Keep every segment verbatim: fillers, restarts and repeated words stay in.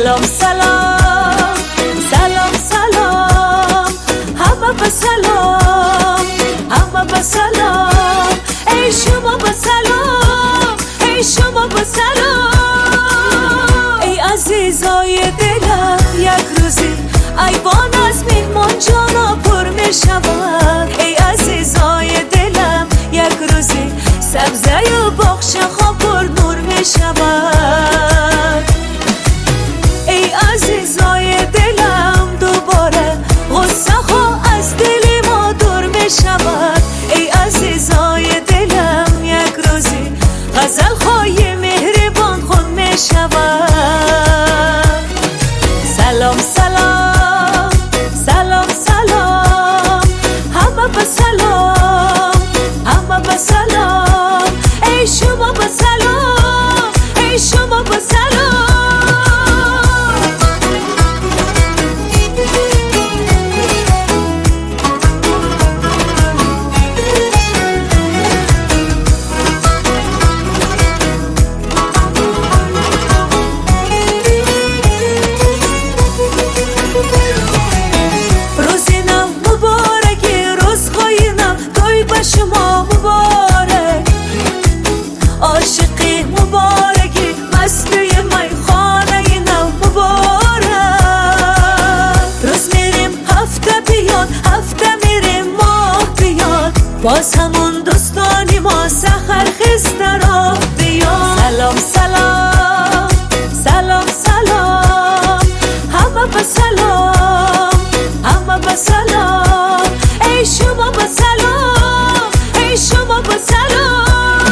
سلام سلام سلام سلام همه به سلام همه به سلام ای شما به سلام ای شما به سلام ای عزیزای دلم یک روزی ایوان از میهمان جانا پر می شود ای عزیزای دلم یک روزی سبزه و باغچه ها پر نور می شود ای عزیزای دلم دوباره غصه ها از دل ما دور می شود ای عزیزای دلم یک روزی غزل های مهربان خون می شود سلام سلام سلام سلام همه به سلام همه به سلام ای شما به سلام ای شما به سلام شما مبارک عاشقی مبارکی مستی میخانه نو مبارک روز میریم هفته بیاد هفته میریم ماه بیاد باز همون دوستانی ما سحر خسته راه بیاد سلام سلام سلام سلام همه به سلام همه به سلام ای شما به سلام ای شما به سلام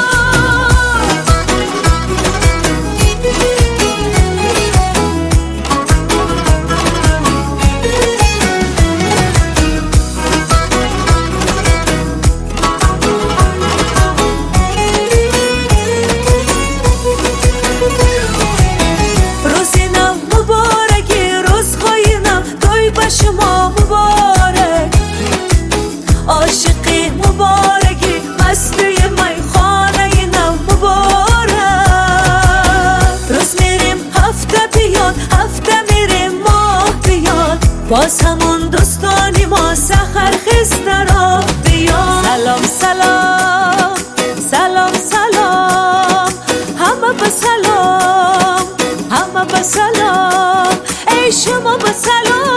روزی نو مبارکی روزهای نو توی به شما مبارک عاشقی مبارکی مستی میخانه نو مبارک روز میریم هفته بیاد هفته میریم ماه بیاد باز همون دوستانی ما سحر خسته راه بیاد سلام سلام سلام سلام همه به سلام همه به سلام ای شما به سلام